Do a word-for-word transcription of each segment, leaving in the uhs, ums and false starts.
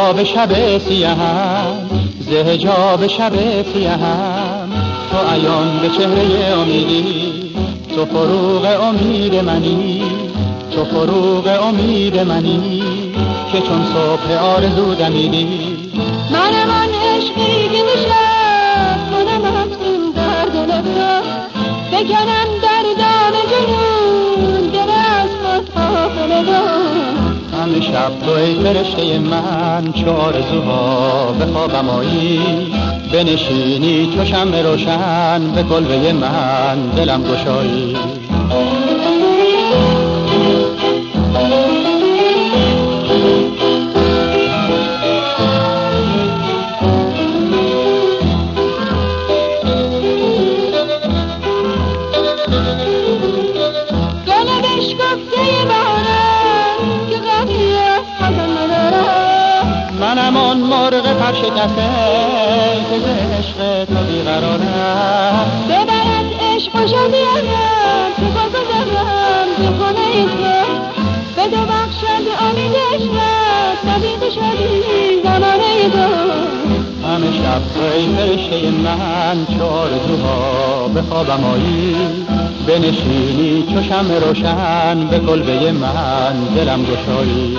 حجاب شب سیاهم، ز حجاب شب سیاهم، تو عیان به چهره امیدی، تو فروغ امید منی، تو فروغ امید منی که چون صبح آرزو دمیدی. من من عشقی که میشم کنم افسون در دل تو، بکنم در دام جنون دل از خود غافل دو. همه شب تو ای فرشته من، چو آرزوها به خوابم آیی، بنشینی چو شمع روشن، به کلبه من دلم گشایی. منم آن مرغ پرشکسته که ز عشق تو بیقرارم، ببرد عشق و شدیم تو بگذارم تو خانه تو، بده بخشد امید عشقت نبید شدی زمانه تو. همه شب تو ای فرشته من، چو آرزوها به خوابم آیی، بنشینی چو شمع روشن، به کلبه من دلم گشایی.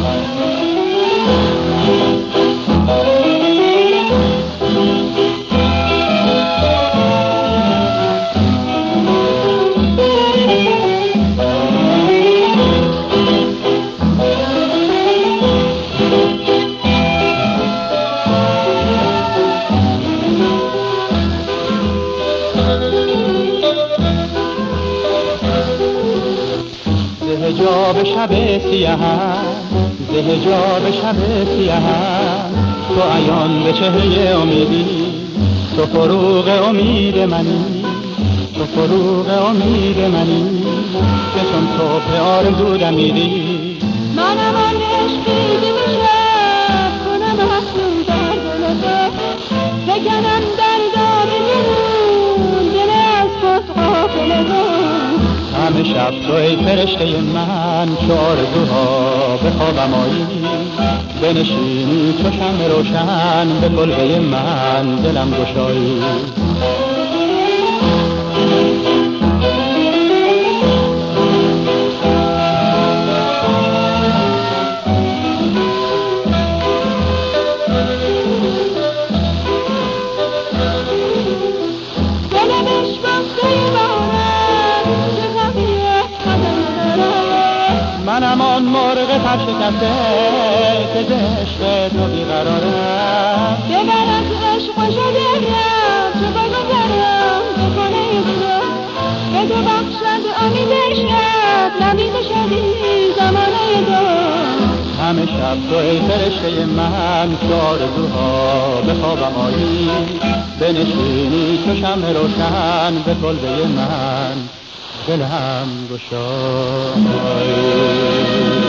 ز حجاب شب سیاهم، ز حجاب شب سیاهم، تو عیان به چهره امیدی، تو فروغ امید منی، تو فروغ امید منی که چون صبح آرزو دمیدی. منم آن عشقی که میشم کنم افسون در دل تو، بکنم در دام جنون دل از خود غافل دو. همه شب تو ای فرشته من، چو آرزوها به خوابم آیی، بنشینی چو شمع روشن، به کلبه من دلم گشایی. منم آن مرغ پرشکسته که ز عشق تو بیقرارم، ببرد عشق و شدیم تو بگذارم تو خانه تو، بده بخشد امید عشقت نبید شدی زمانه تو. همه شب تو ای فرشته من، چو آرزوها به خوابم آیی، بنشینی چو شمع روشن، به کلبه من دلم گشایی.